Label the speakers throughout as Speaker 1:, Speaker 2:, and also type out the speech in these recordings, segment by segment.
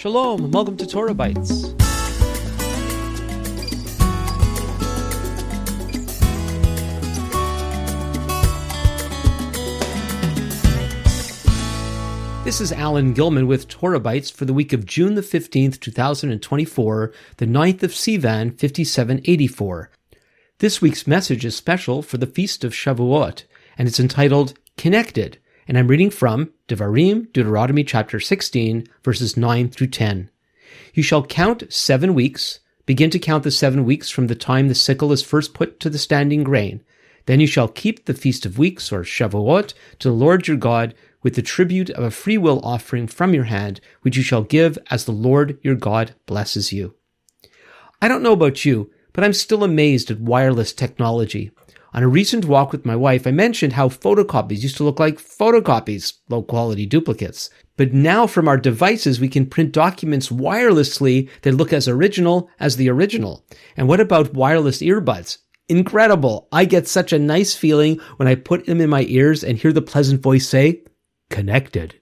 Speaker 1: Shalom, and welcome to Torah Bites. This is Alan Gilman with Torah Bites for the week of June the 15th, 2024, the 9th of Sivan, 5784. This week's message is special for the Feast of Shavuot, and it's entitled Connected, and I'm reading from Devarim, Deuteronomy chapter 16, verses 9 through 10. You shall count 7 weeks. Begin to count the 7 weeks from the time the sickle is first put to the standing grain. Then you shall keep the Feast of Weeks, or Shavuot, to the Lord your God, with the tribute of a freewill offering from your hand, which you shall give as the Lord your God blesses you. I don't know about you, but I'm still amazed at wireless technology. On a recent walk with my wife, I mentioned how photocopies used to look like photocopies, low-quality duplicates. But now from our devices, we can print documents wirelessly that look as original as the original. And what about wireless earbuds? Incredible! I get such a nice feeling when I put them in my ears and hear the pleasant voice say, "Connected."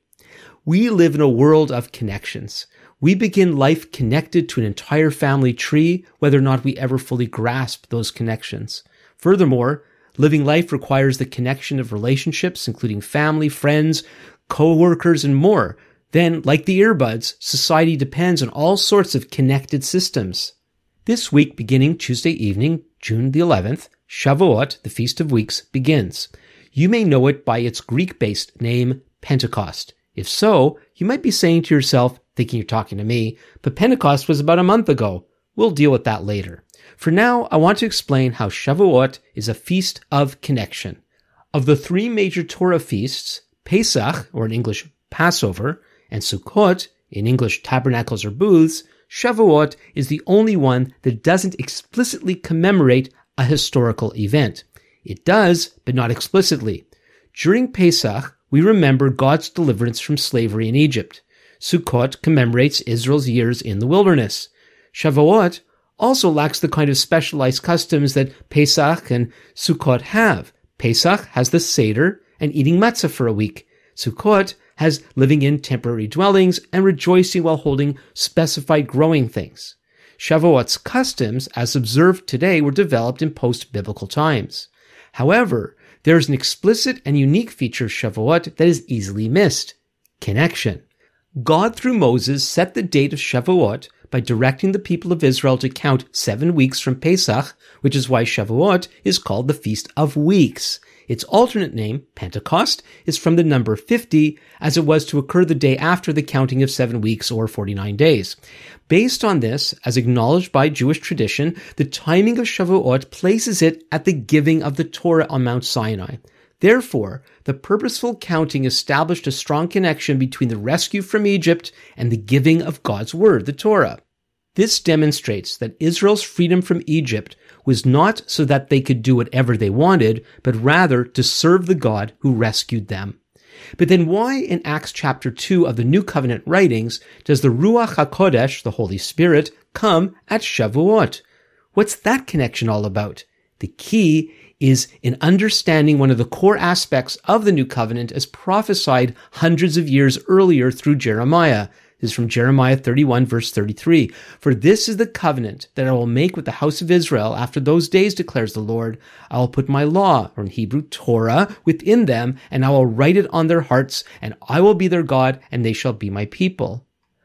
Speaker 1: We live in a world of connections. We begin life connected to an entire family tree, whether or not we ever fully grasp those connections. Furthermore, living life requires the connection of relationships, including family, friends, co-workers, and more. Then, like the earbuds, society depends on all sorts of connected systems. This week, beginning Tuesday evening, June the 11th, Shavuot, the Feast of Weeks, begins. You may know it by its Greek-based name, Pentecost. If so, you might be saying to yourself, thinking you're talking to me, but Pentecost was about a month ago. We'll deal with that later. For now, I want to explain how Shavuot is a feast of connection. Of the 3 major Torah feasts, Pesach, or in English, Passover, and Sukkot, in English, tabernacles or booths, Shavuot is the only one that doesn't explicitly commemorate a historical event. It does, but not explicitly. During Pesach, we remember God's deliverance from slavery in Egypt. Sukkot commemorates Israel's years in the wilderness. Shavuot also lacks the kind of specialized customs that Pesach and Sukkot have. Pesach has the Seder and eating matzah for a week. Sukkot has living in temporary dwellings and rejoicing while holding specified growing things. Shavuot's customs, as observed today, were developed in post-biblical times. However, there is an explicit and unique feature of Shavuot that is easily missed: connection. God, through Moses, set the date of Shavuot by directing the people of Israel to count 7 weeks from Pesach, which is why Shavuot is called the Feast of Weeks. Its alternate name, Pentecost, is from the number 50, as it was to occur the day after the counting of 7 weeks or 49 days. Based on this, as acknowledged by Jewish tradition, the timing of Shavuot places it at the giving of the Torah on Mount Sinai. Therefore, the purposeful counting established a strong connection between the rescue from Egypt and the giving of God's word, the Torah. This demonstrates that Israel's freedom from Egypt was not so that they could do whatever they wanted, but rather to serve the God who rescued them. But then why in Acts chapter 2 of the New Covenant writings does the Ruach HaKodesh, the Holy Spirit, come at Shavuot? What's that connection all about? The key is in understanding one of the core aspects of the New Covenant as prophesied hundreds of years earlier through Jeremiah. This is from Jeremiah 31, verse 33. For this is the covenant that I will make with the house of Israel after those days, declares the Lord. I will put my law, or in Hebrew, Torah, within them, and I will write it on their hearts, and I will be their God, and they shall be my people.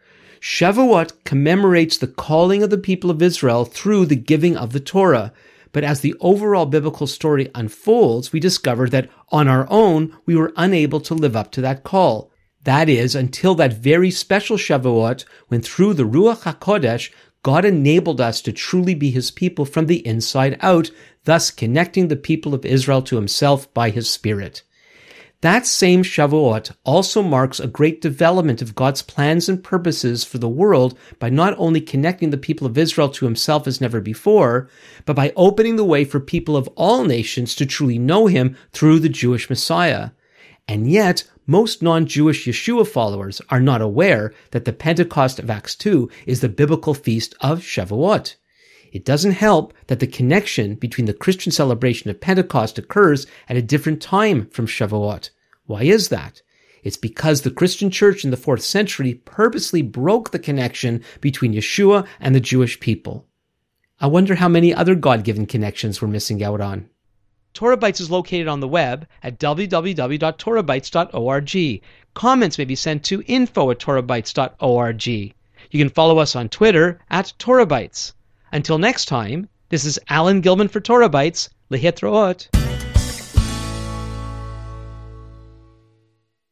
Speaker 1: Shavuot commemorates the calling of the people of Israel through the giving of the Torah. But as the overall biblical story unfolds, we discover that on our own, we were unable to live up to that call. That is, until that very special Shavuot, when through the Ruach HaKodesh, God enabled us to truly be his people from the inside out, thus connecting the people of Israel to himself by his Spirit. That same Shavuot also marks a great development of God's plans and purposes for the world by not only connecting the people of Israel to himself as never before, but by opening the way for people of all nations to truly know him through the Jewish Messiah. And yet, most non-Jewish Yeshua followers are not aware that the Pentecost of Acts 2 is the biblical feast of Shavuot. It doesn't help that the connection between the Christian celebration of Pentecost occurs at a different time from Shavuot. Why is that? It's because the Christian church in the 4th century purposely broke the connection between Yeshua and the Jewish people. I wonder how many other God-given connections we're missing out on. Torah Bytes is located on the web at www.torahbytes.org. Comments may be sent to info@torahbytes.org. You can follow us on Twitter at Torah Bytes. Until next time, this is Alan Gilman for Torah Bytes. Lehitraot.